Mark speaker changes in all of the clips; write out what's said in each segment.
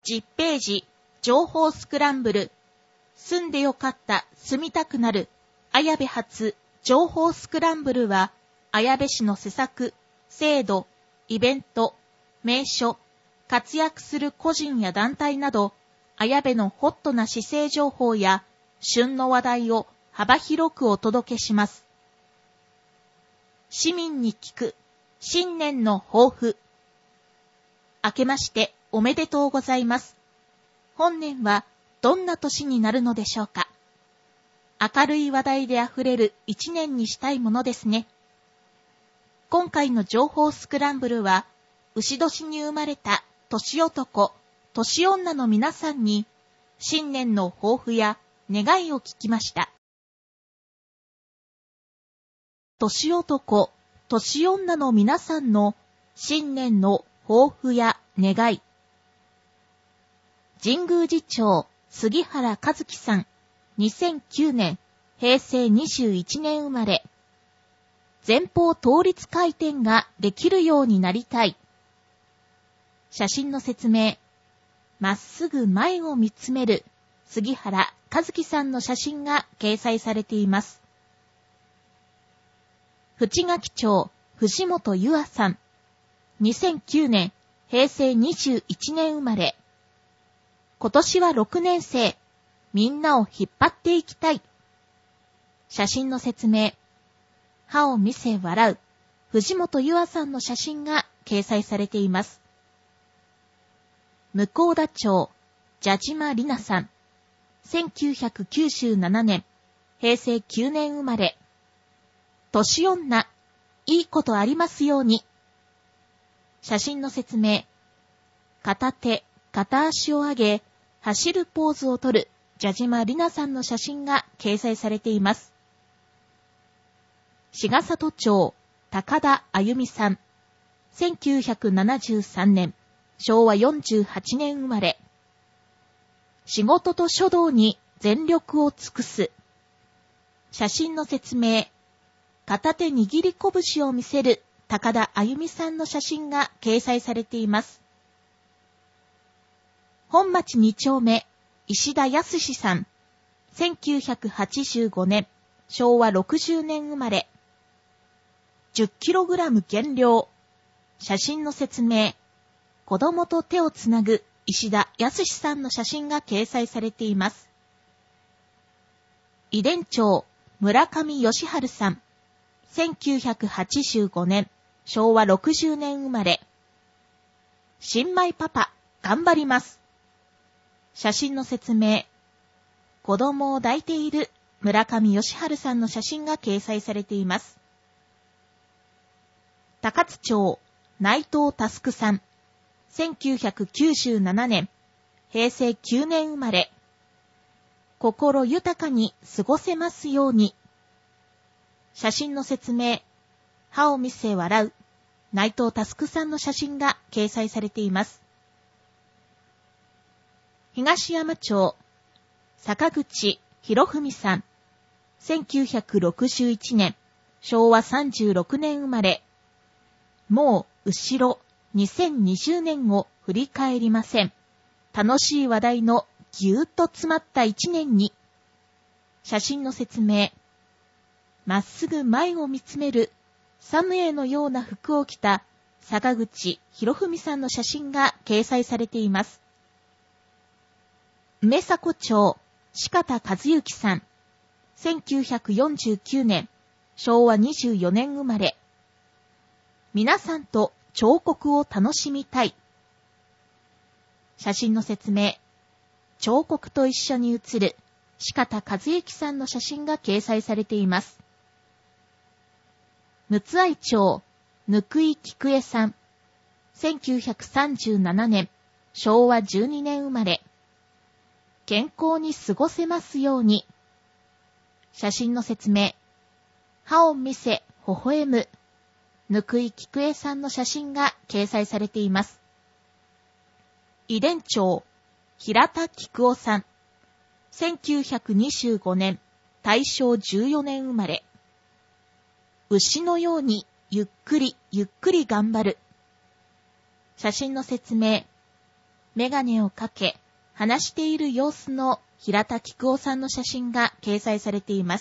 Speaker 1: 10ページ、情報スクランブル。住んでよかった、住みたくなる。綾部発、情報スクランブルは、綾部市の施策、制度、イベント、名所、活躍する個人や団体など、綾部のホットな市政情報や、旬の話題を幅広くお届けします。市民に聞く、新年の抱負。明けましておめでとうございます。本年はどんな年になるのでしょうか。明るい話題であふれる一年にしたいものですね。今回の情報スクランブルは、牛年に生まれた年男、年女の皆さんに、新年の抱負や願いを聞きました。年男、年女の皆さんの新年の抱負や願い。神宮寺町杉原和樹さん、2009年、平成21年生まれ。前方倒立回転ができるようになりたい。写真の説明。まっすぐ前を見つめる杉原和樹さんの写真が掲載されています。淵垣町藤本優愛さん、2009年、平成21年生まれ。今年は6年生、みんなを引っ張っていきたい。写真の説明。歯を見せ笑う、藤本優愛さんの写真が掲載されています。向田町、蛇島里奈さん、1997年、平成9年生まれ。年女、いいことありますように。写真の説明。片手、片足を上げ、走るポーズをとる蛇島里奈さんの写真が掲載されています。茅ヶ里町、高田あゆみさん、1973年、昭和48年生まれ。仕事と書道に全力を尽くす。写真の説明。片手握り拳を見せる高田あゆみさんの写真が掲載されています。本町2丁目、石田康さん、1985年、昭和60年生まれ。10kg 減量。写真の説明。子供と手をつなぐ石田康さんの写真が掲載されています。井田町、村上義治さん、1985年、昭和60年生まれ。新米パパ、頑張ります。写真の説明。子供を抱いている村上義治さんの写真が掲載されています。高津町、内藤佑さん、1997年、平成9年生まれ。心豊かに過ごせますように。写真の説明。歯を見せ笑う内藤佑さんの写真が掲載されています。東山町、坂口博文さん、1961年、昭和36年生まれ。もう後ろ2020年を振り返りません。楽しい話題のぎゅーっと詰まった一年に。写真の説明。まっすぐ前を見つめるサムエのような服を着た坂口博文さんの写真が掲載されています。梅迫町、四方和幸さん、1949年、昭和24年生まれ。皆さんと彫刻を楽しみたい。写真の説明。彫刻と一緒に写る四方和幸さんの写真が掲載されています。陸奥愛町、貫井菊江さん、1937年、昭和12年生まれ。健康に過ごせますように。写真の説明。歯を見せ、微笑む。貫井菊江さんの写真が掲載されています。井田町、平田菊夫さん、1925年、大正14年生まれ。牛のようにゆっくりゆっくり頑張る。写真の説明。 メガネをかけ、話している様子の平田菊夫さんの写真が掲載されています。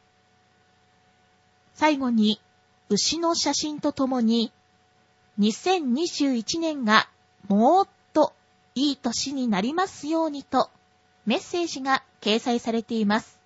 Speaker 1: 最後に、牛の写真とともに、2021年がもっといい年になりますようにとメッセージが掲載されています。